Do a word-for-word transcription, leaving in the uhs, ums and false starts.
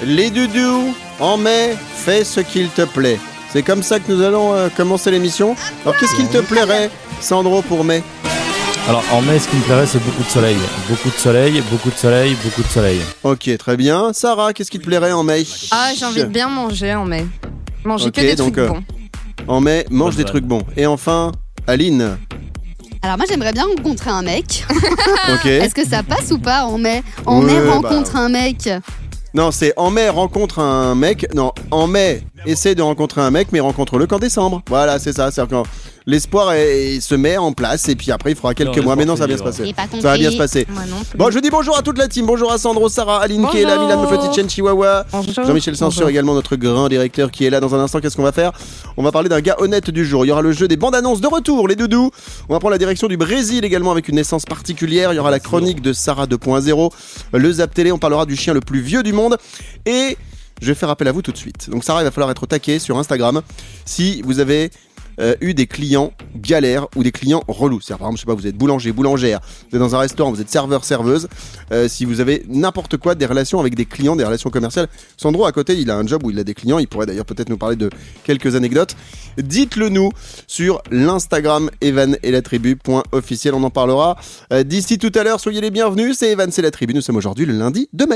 Les doudous, en mai, fais ce qu'il te plaît. C'est comme ça que nous allons euh, commencer l'émission. Alors qu'est-ce qu'il te plairait, Sandro, pour mai ? Alors en mai, ce qui me plairait, c'est beaucoup de soleil. Beaucoup de soleil, beaucoup de soleil, beaucoup de soleil. Ok, très bien. Sarah, qu'est-ce qui te plairait en mai ? Ah, j'ai envie de bien manger en mai. Manger Ok, que des donc, trucs euh, bons. En mai, mange Bonne des vanne. trucs bons. Et enfin, Aline. Alors moi j'aimerais bien rencontrer un mec. Ok. Est-ce que ça passe ou pas en mai En Ouais, mai bah, rencontre un mec. Non, c'est en mai, rencontre un mec. Non, en mai, essaie de rencontrer un mec, mais rencontre-le qu'en décembre. Voilà, c'est ça. C'est quand l'espoir est- se met en place et puis après il faudra quelques Non, mois. Mais non, ça va bien l'espoir se fait passer. J'ai pas compris. Ça va bien se passer. Moi non plus. Bon, je dis bonjour à toute la team. Bonjour à Sandro, Sarah, Aline qui est là, Bonjour. Milan, le petit Chen Chihuahua. Bonjour. Jean-Michel Censure Bonjour. également, notre grand directeur qui est là. Dans un instant, qu'est-ce qu'on va faire ? On va parler d'un gars honnête du jour. Il y aura le jeu des bandes annonces de retour, les doudous. On va prendre la direction du Brésil également avec une naissance particulière. Il y aura la chronique de Sarah deux point zéro, le Zap Télé. On parlera du chien le plus vieux du monde. Et je vais faire appel à vous tout de suite. Donc Sarah, il va falloir être au taquet sur Instagram si vous avez euh, eu des clients galères ou des clients relous. C'est-à-dire, par exemple, je sais pas, vous êtes boulanger, boulangère, vous êtes dans un restaurant, vous êtes serveur, serveuse. Euh, si vous avez n'importe quoi, des relations avec des clients, des relations commerciales. Sandro, à côté, il a un job où il a des clients. Il pourrait d'ailleurs peut-être nous parler de quelques anecdotes. Dites-le nous sur l'Instagram Evan et la tribu point officiel. On en parlera euh, d'ici tout à l'heure. Soyez les bienvenus. C'est Evan, c'est la tribu. Nous sommes aujourd'hui le lundi de mai.